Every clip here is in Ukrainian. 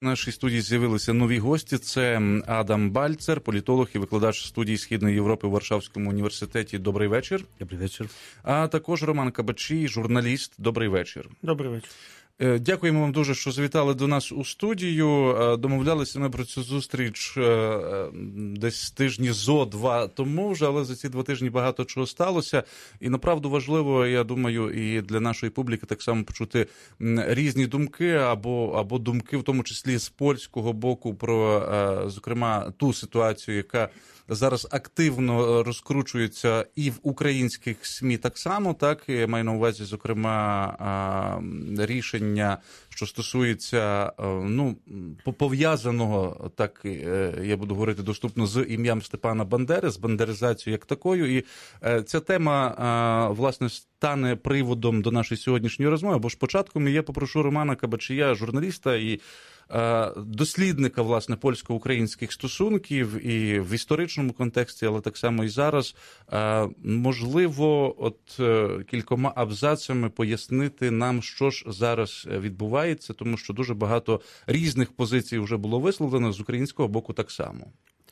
В нашій студії з'явилися нові гості. Це Адам Бальцер, політолог і викладач студії Східної Європи в Варшавському університеті. Добрий вечір. Добрий вечір. А також Роман Кабачій, журналіст. Добрий вечір. Добрий вечір. Дякуємо вам дуже, що завітали до нас у студію. Домовлялися ми про цю зустріч десь тижні зо-два тому вже, але за ці 2 тижні багато чого сталося. І направду важливо, я думаю, і для нашої публіки так само почути різні думки або думки, в тому числі з польського боку, про, зокрема, ту ситуацію, яка зараз активно розкручується і в українських СМІ так само, так, я маю на увазі, зокрема, рішення, що стосується, пов'язаного, так, я буду говорити доступно, з ім'ям Степана Бандери, з бандеризацією як такою, і ця тема, власне, стане приводом до нашої сьогоднішньої розмови, бо ж початком я попрошу Романа Кабачія, журналіста і дослідника, власне, польсько-українських стосунків і в історичному контексті, але так само і зараз, можливо, кількома абзацами пояснити нам, що ж зараз відбувається, тому що дуже багато різних позицій вже було висловлено, з українського боку так само.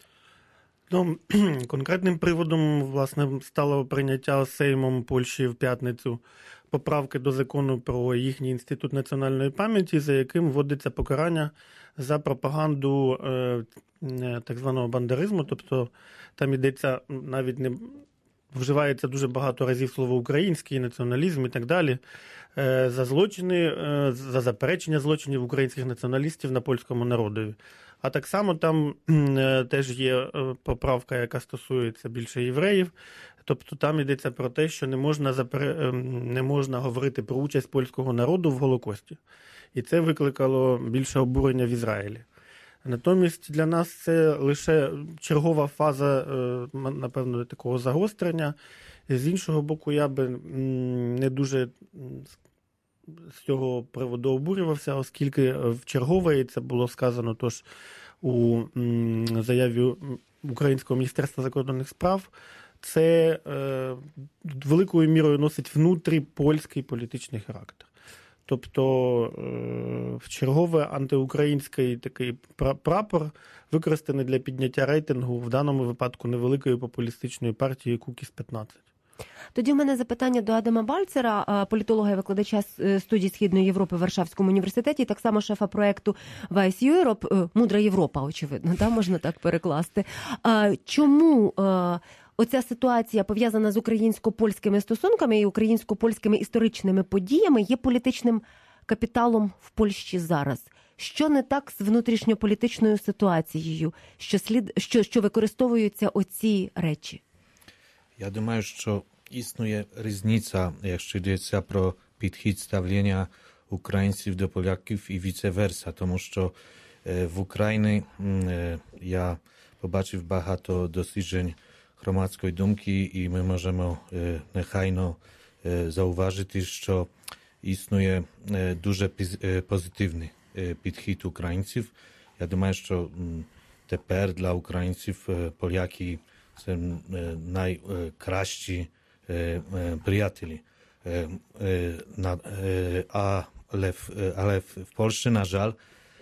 Конкретним приводом, власне, стало прийняття Сеймом Польщі в п'ятницю поправки до закону про їхній інститут національної пам'яті, за яким вводиться покарання за пропаганду так званого бандеризму, тобто там йдеться, навіть не вживається дуже багато разів слово «український», націоналізм і так далі, за злочини, за заперечення злочинів українських націоналістів на польському народові. А так само там теж є поправка, яка стосується більше євреїв. Тобто там йдеться про те, що не можна говорити про участь польського народу в Голокості. І це викликало більше обурення в Ізраїлі. Натомість для нас це лише чергова фаза, напевно, такого загострення. З іншого боку, я би не дуже з цього приводу обурювався, оскільки вчергове, і це було сказано тож у заяві Українського міністерства закордонних справ, це великою мірою носить внутріпольський політичний характер. Тобто вчергове антиукраїнський такий прапор використаний для підняття рейтингу, в даному випадку невеликої популістичної партії Кукіс-15. Тоді в мене запитання до Адама Бальцера, політолога і викладача студії Східної Європи в Варшавському університеті, і так само шефа проєкту Wise Europe, «Мудра Європа», очевидно, да, можна так перекласти. Чому оця ситуація, пов'язана з українсько-польськими стосунками і українсько-польськими історичними подіями, є політичним капіталом в Польщі зараз? Що не так з внутрішньополітичною ситуацією, що використовуються оці речі? Я думаю, що існує різниця, якщо йдеться про підхід ставлення українців до поляків і віце-верса, тому що в Україні я побачив багато досліджень громадської думки і ми можемо нехайно зауважити, що існує дуже позитивний підхід українців. Я думаю, що тепер для українців поляки це найкращі приятелі. Але в Польщі, на жаль,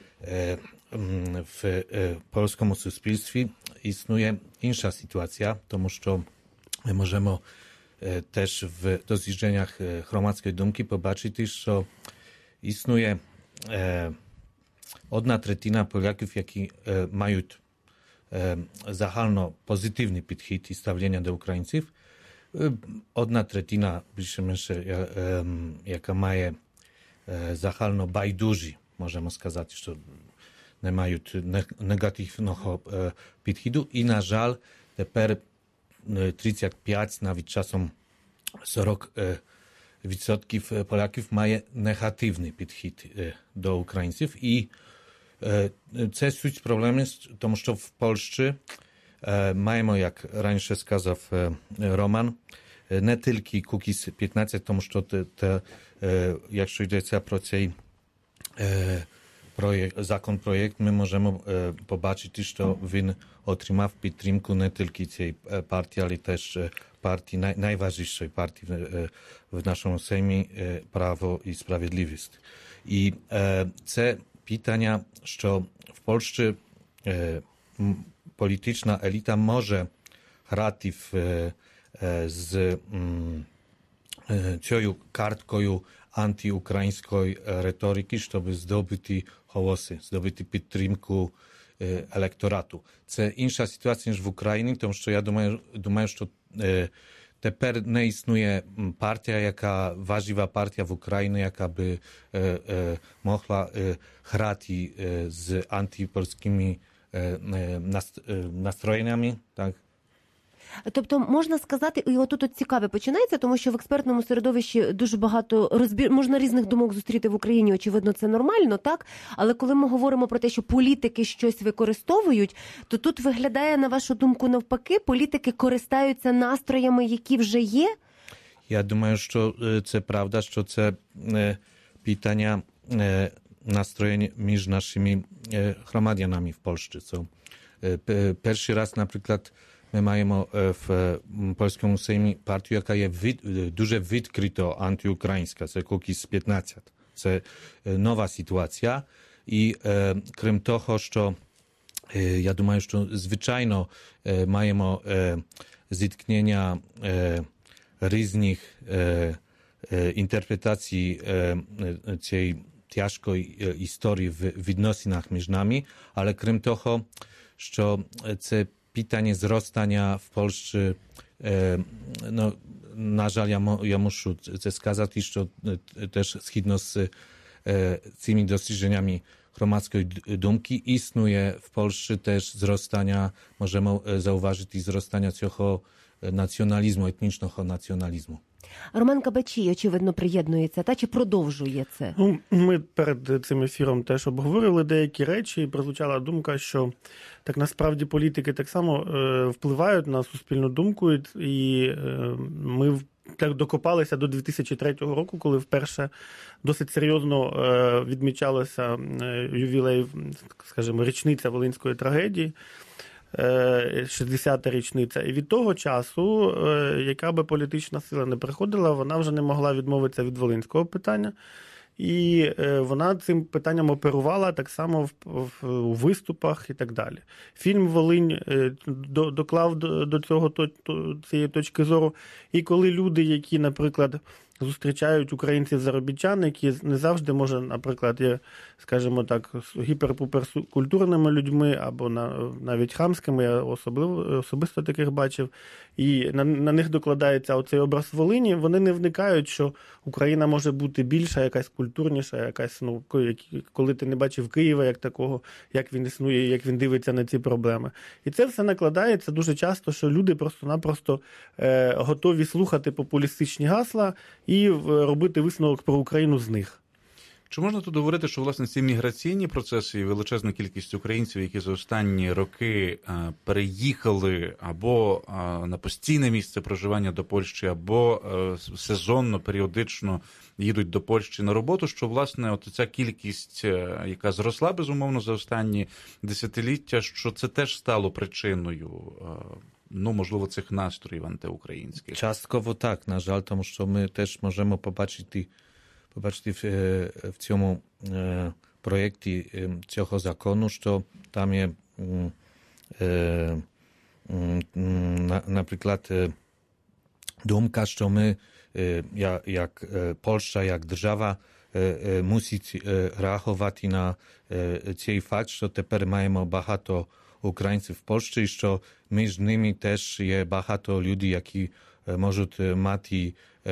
в polskim суспільстві існує інша ситуація, тому що ми можемо теж в дослідженнях громадської думки побачити, що існує 1/3 поляків, які мають загально позитивний підхід і ставлення до українців, 1/3 більше-менше, яка має загально байдужі, можемо сказати, що не мають негативного підходу. І, на жаль, тепер 35, навіть часом 40% поляків має негативний підхід до українців. І це суть проблеми, тому що в Польщі маємо, як раніше сказав Роман, не тільки Кукіс-15, тому що якщо йдеться про цей закон-проєкт, ми можемо побачити, що він отримав підтримку не тільки цієї партії, але теж партії, найважливішої партії в нашому Сеймі, Право і Справедливість. І це питання, що в Польщі політична еліта може грати з цією карткою антиукраїнської риторики, щоб здобути голоси, здобути підтримку електорату. Це інша ситуація, ніж в Україні, тому що я думаю, що тепер не існує партія, яка важлива партія в Україні, яка би могла грати з антипольськими настроєннями, так? Тобто можна сказати, і отут цікаве починається, тому що в експертному середовищі дуже багато можна різних думок зустріти в Україні, очевидно, це нормально, так? Але коли ми говоримо про те, що політики щось використовують, то тут виглядає, на вашу думку, навпаки, політики користаються настроями, які вже є? Я думаю, що це правда, що це питання настроєнь між нашими громадянами в Польщі. Перший раз, наприклад, ми маємо в польському Сеймі партію, яка є дуже відкрито антиукраїнська. Це Кукіз 15. Це нова ситуація. І крім того, що я думаю, що звичайно маємо зіткнення різних інтерпретацій цієї тяжкої історії в відносинах між нами, але крім того, що це питanie zrostania w Polsce, no, na żal, ja muszę skazać, że też zgodnie z tymi dostrzeżeniami gromadzkiej dumki istnieje w Polsce też wzrostania, możemy zauważyć i wzrostania tego nacjonalizmu, etnicznego nacjonalizmu. Роман Кабачій, очевидно, приєднується, та чи продовжує це? Ну, ми перед цим ефіром теж обговорили деякі речі, і прозвучала думка, що так насправді політики так само впливають на суспільну думку, і ми так докопалися до 2003 року, коли вперше досить серйозно відмічалося ювілей, скажімо, річниця Волинської трагедії. 60-та річниця. І від того часу, яка би політична сила не приходила, вона вже не могла відмовитися від волинського питання. І вона цим питанням оперувала так само у виступах і так далі. Фільм «Волинь» доклав до цієї точки зору. І коли люди, які, наприклад, зустрічають українців-заробітчан, які не завжди, може, наприклад, є, скажімо так, гіпер-пупер-культурними людьми або навіть хамськими, я особисто таких бачив, і на них докладається оцей образ Волині, вони не вникають, що Україна може бути більша, якась культурніша, якась, ну, коли ти не бачив Києва як такого, як він існує, як він дивиться на ці проблеми. І це все накладається дуже часто, що люди просто-напросто готові слухати популістичні гасла і робити висновок про Україну з них. Чи можна тут говорити, що, власне, ці міграційні процеси і величезна кількість українців, які за останні роки переїхали або на постійне місце проживання до Польщі, або сезонно, періодично їдуть до Польщі на роботу, що, власне, от ця кількість, яка зросла, безумовно, за останні десятиліття, що це теж стало причиною, ну, можливо, цих настроїв антиукраїнських? Частково так, на жаль, тому що ми теж можемо побачити в цьому проєкті цього закону, що там є, наприклад, думка, що ми, як Польща, як держава, мусить реагувати на цей факт, що тепер маємо багато українців в Польщі, і що між ними теж є багато людей, які можуть мати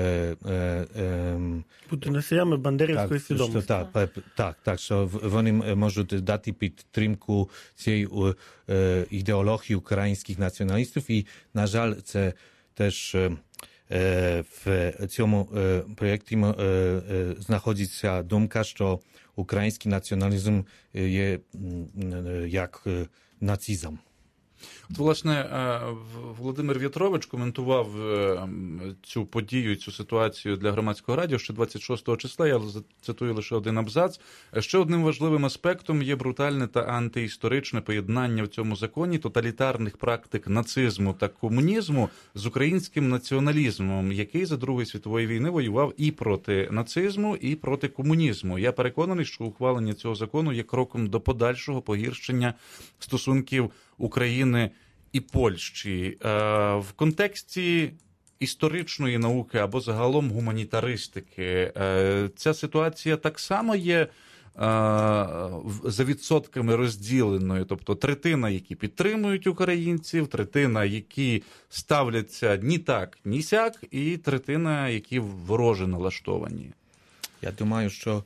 бути носіями бандерівської свідомості. Так, що вони можуть дати підтримку цієї ідеології українських націоналістів. І, на жаль, це теж в цьому проєкті знаходиться думка, що український націоналізм є як нацизм. От, власне, Володимир В'ятрович коментував цю подію, цю ситуацію для Громадського радіо ще 26 числа, я цитую лише один абзац. Ще одним важливим аспектом є брутальне та антиісторичне поєднання в цьому законі тоталітарних практик нацизму та комунізму з українським націоналізмом, який за Другої світової війни воював і проти нацизму, і проти комунізму. Я переконаний, що ухвалення цього закону є кроком до подальшого погіршення стосунків України і Польщі. В контексті історичної науки або загалом гуманітаристики ця ситуація так само є за відсотками розділеною, тобто третина, які підтримують українців, третина, які ставляться ні так, ні сяк, і третина, які вороже налаштовані. Я думаю, що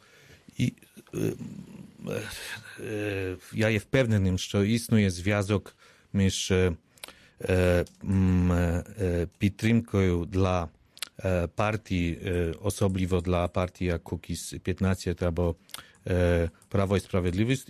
я є впевненим, що існує зв'язок між підтримкою для партії, особливо для партії як Kukiz-15 або Право і Справедливість,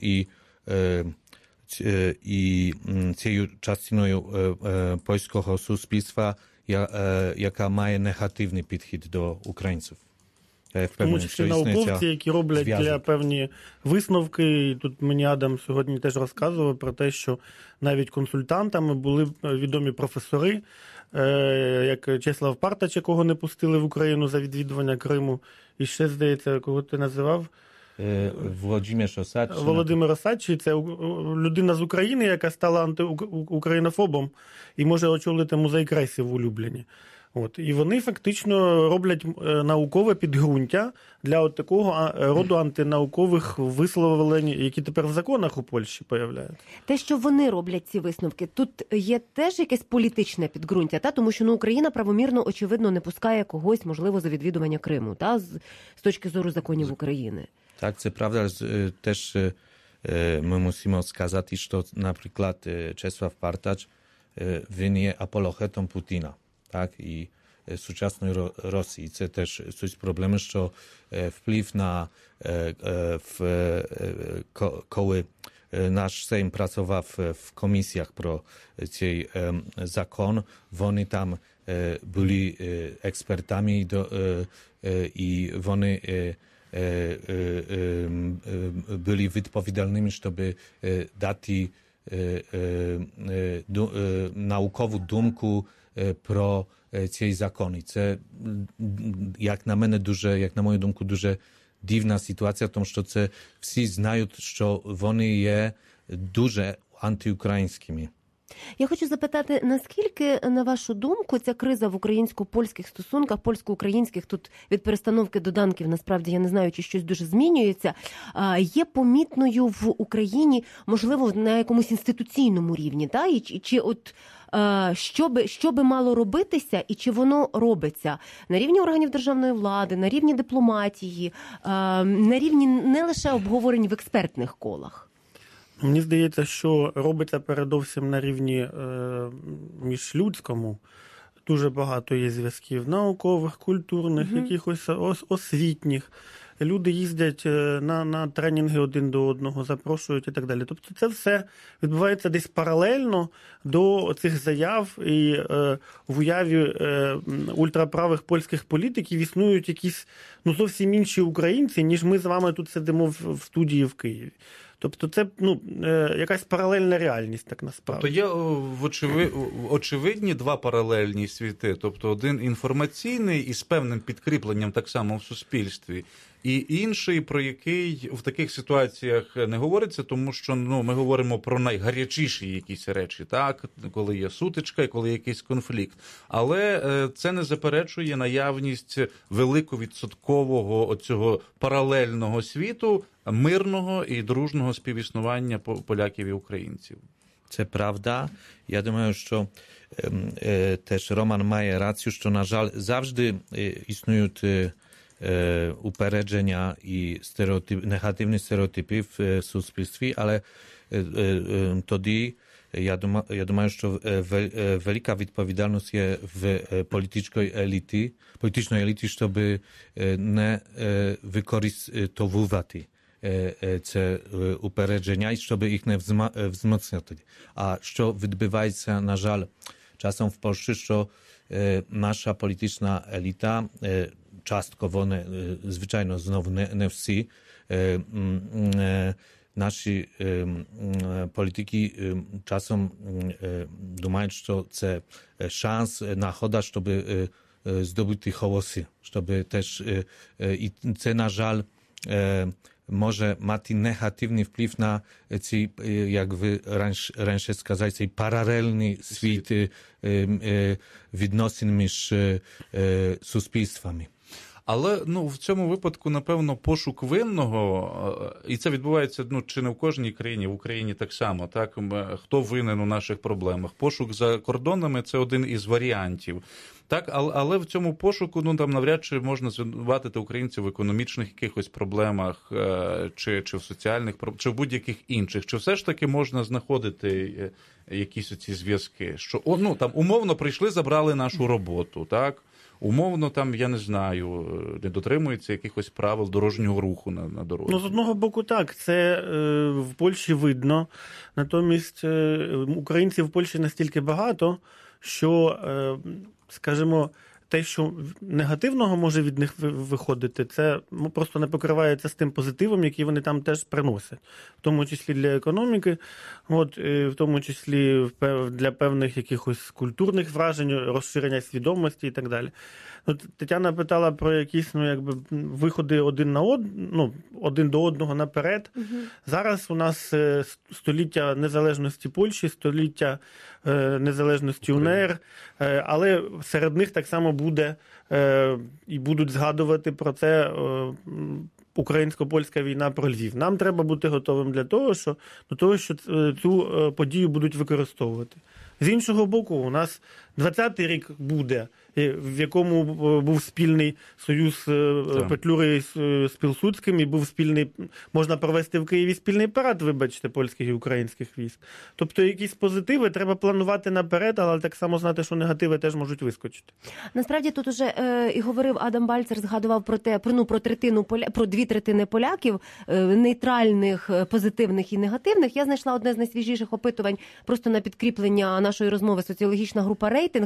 і цією частиною польського суспільства, яка має негативний підхід до українців. Тому що науковці, які роблять для певні висновки, і тут мені Адам сьогодні теж розказував про те, що навіть консультантами були відомі професори, як Чеслав Партач, якого не пустили в Україну за відвідування Криму, і ще, здається, кого ти називав? Володимир Осадчий. Це людина з України, яка стала антиукраїнофобом і може очолити музей Кресів у Любліні. От. І вони фактично роблять наукове підґрунтя для от такого роду антинаукових висловлень, які тепер в законах у Польщі появляються. Те, що вони роблять ці висновки, тут є теж якесь політичне підґрунтя, та? Тому що Україна правомірно, очевидно, не пускає когось, можливо, за відвідування Криму, та? З точки зору законів України. Так, це правда. Теж ми мусимо сказати, що, наприклад, Czesław Partacz, він є апологетом Путіна. Так, і сучасної Росії. Це теж щось проблеми, що вплив на коли наш Сейм працював в комісіях про цей закон, вони там були експертами і вони byli відповідальними, щоб дати наукову думку про ці закони. Це, як на мене, як на мою думку, дуже дивна ситуація, тому що це всі знають, що вони є дуже антиукраїнськими. Я хочу запитати, наскільки, на вашу думку, ця криза в українсько-польських стосунках, польсько-українських, тут від перестановки доданків, насправді, я не знаю, чи щось дуже змінюється, є помітною в Україні, можливо, на якомусь інституційному рівні, та? І чи от що би мало робитися і чи воно робиться на рівні органів державної влади, на рівні дипломатії, на рівні не лише обговорень в експертних колах? Мені здається, що робиться передовсім на рівні міжлюдському. Дуже багато є зв'язків наукових, культурних, якихось освітніх. Люди їздять на тренінги один до одного, запрошують і так далі. Тобто це все відбувається десь паралельно до цих заяв, і в уяві ультраправих польських політиків існують якісь зовсім інші українці, ніж ми з вами тут сидимо в студії в Києві. Тобто це якась паралельна реальність, так насправді. Тобто є очевидні два паралельні світи. Тобто один інформаційний і з певним підкріпленням так само в суспільстві, і інший, про який в таких ситуаціях не говориться, тому що ми говоримо про найгарячіші якісь речі, так, коли є сутичка і коли є якийсь конфлікт. Але це не заперечує наявність великовідсоткового оцього паралельного світу, мирного і дружного співіснування поляків і українців. Це правда. Я думаю, що теж Роман має рацію, що, на жаль, завжди існують упередження і негативні стереотипи в суспільстві, але тоді я думаю, що велика відповідальність є в політичної еліті, щоб не використовувати це упередження, і щоб їх не взмоцнити. А що відбувається, на жаль, часом в Польщі, що наша політична еліта, частково, звичайно, знову не всі, наші політики часом думають, що це шанс, нагода, щоб здобути голоси, щоб теж, і це, на жаль, може мати негативний вплив на цей, як ви раніше сказали, цей паралельний світ відносин між суспільствами. Але в цьому випадку, напевно, пошук винного, і це відбувається чи не в кожній країні, в Україні так само, так? Хто винен у наших проблемах. Пошук за кордонами – це один із варіантів. Так, але в цьому пошуку навряд чи можна звинуватити українців в економічних якихось проблемах, чи в соціальних, чи в будь-яких інших. Чи все ж таки можна знаходити якісь оці зв'язки? Що, там умовно прийшли, забрали нашу роботу, так? Умовно, я не знаю, не дотримується якихось правил дорожнього руху на дорозі. З одного боку, так, це в Польщі видно. Натомість українців в Польщі настільки багато, що, скажімо, те, що негативного може від них виходити, це просто не покривається з тим позитивом, який вони там теж приносять. В тому числі для економіки, в тому числі для певних якихось культурних вражень, розширення свідомості і так далі. Тетяна питала про якісь виходи один до одного наперед. Угу. Зараз у нас століття незалежності Польщі, століття незалежності УНР, але серед них так само буде і будуть згадувати про це українсько-польська війна про Львів. Нам треба бути готовим до того, що цю подію будуть використовувати. З іншого боку, у нас 20-й рік буде, в якому був спільний союз Петлюри з Пілсудським, і був спільний, можна провести в Києві спільний парад, вибачте, польських і українських військ. Тобто якісь позитиви треба планувати наперед, але так само знати, що негативи теж можуть вискочити. Насправді тут уже і говорив Адам Бальцер, згадував про 2/3 поляків, нейтральних, позитивних і негативних. Я знайшла одне з найсвіжіших опитувань просто на підкріплення нашої розмови, соціологічна група «Рейтинг».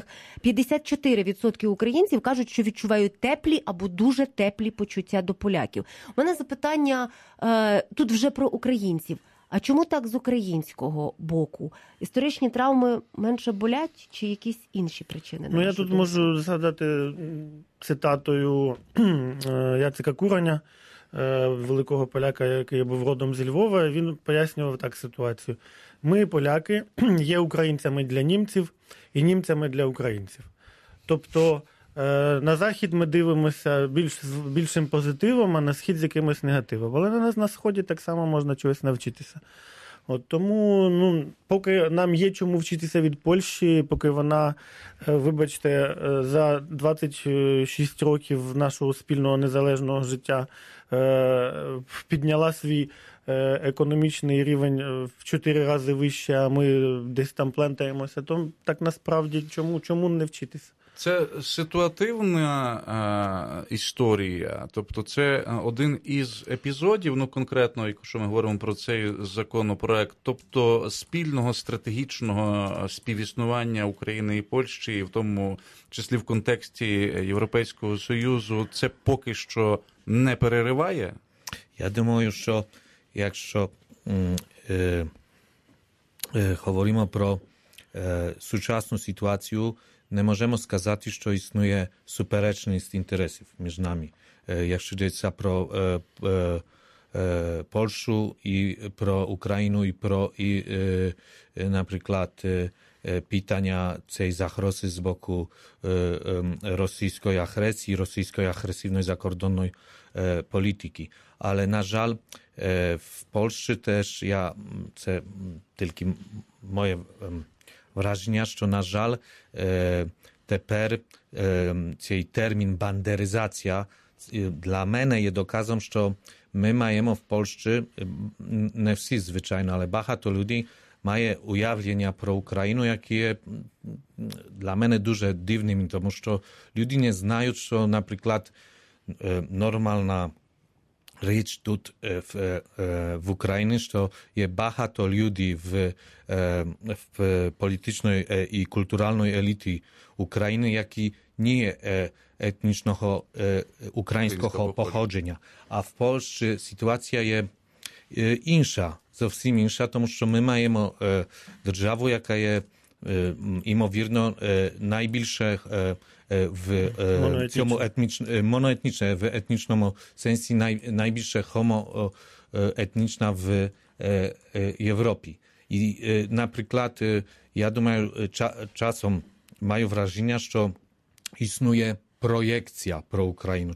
54% українців кажуть, що відчувають теплі або дуже теплі почуття до поляків. У мене запитання тут вже про українців. А чому так з українського боку? Історичні травми менше болять чи якісь інші причини? Я тут можу згадати цитатою Яцека Кураня, великого поляка, який був родом зі Львова. Він пояснював так ситуацію. Ми, поляки, є українцями для німців і німцями для українців. Тобто на Захід ми дивимося більшим позитивом, а на Схід з якимось негативом. Але на Сході так само можна чогось навчитися. Тому, поки нам є чому вчитися від Польщі, поки вона, вибачте, за 26 років нашого спільного незалежного життя підняла свій економічний рівень в 4 рази вище, а ми десь там плентаємося, то так насправді чому не вчитися? Це ситуативна історія, тобто це один із епізодів, конкретно, якщо ми говоримо про цей законопроект, тобто спільного стратегічного співіснування України і Польщі, і в тому числі в контексті Європейського Союзу, це поки що не перериває? Я думаю, що якщо говоримо про сучасну ситуацію, не можемо сказати, що існує суперечність інтересів між нами. Якщо йдеться про Польщу і про Україну, наприклад, питання цієї загрози з боку російської агресії, російської агресивної закордонної політики. Але, на жаль, в Польщі теж це тільки моє враження, що, на жаль, тепер цей термін бандеризація dla мене є доказом, що ми маємо в Польщі, не всі, звичайно, але багато людей має уявлення про Україну, яке є для мене дуже дивним, тому що люди не знають, що, наприклад, нормальна річ тут в Україні, що є багато людей в політичної і культуральної еліті України, які не є етнічного українського походження. А в Польщі ситуація є інша, зовсім інша, тому що ми маємо державу, яка є ймовірно найбільше в цьому моноетнічне, в етнічному сенсі найбільше homoetniczna w Європі. І, наприклад, я думаю, часом маю враження, що існує проєкція про Україну.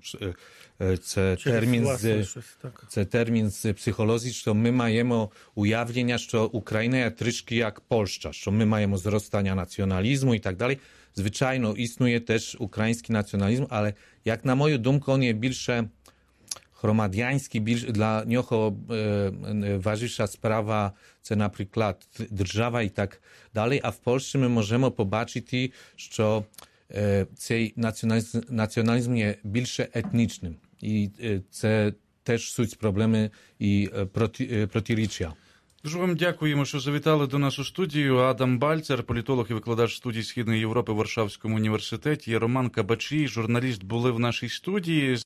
Це термін з психології, що ми маємо уявлення, що Україна є трішки як Польща, що ми маємо зростання націоналізму і так далі. Звичайно, існує теж український націоналізм, але, як на мою думку, він є більше громадянський, для нього важливsza sprawa, це, наприклад, держава і так далі. А в Польщі ми можемо побачити, що цей націоналізм є більше етнічним. І це теж суть проблеми і протиріччя. Дуже вам дякуємо, що завітали до нас у студію. Адам Бальцер, політолог і викладач студії Східної Європи в Варшавському університеті, Роман Кабачій, журналіст, були в нашій студії.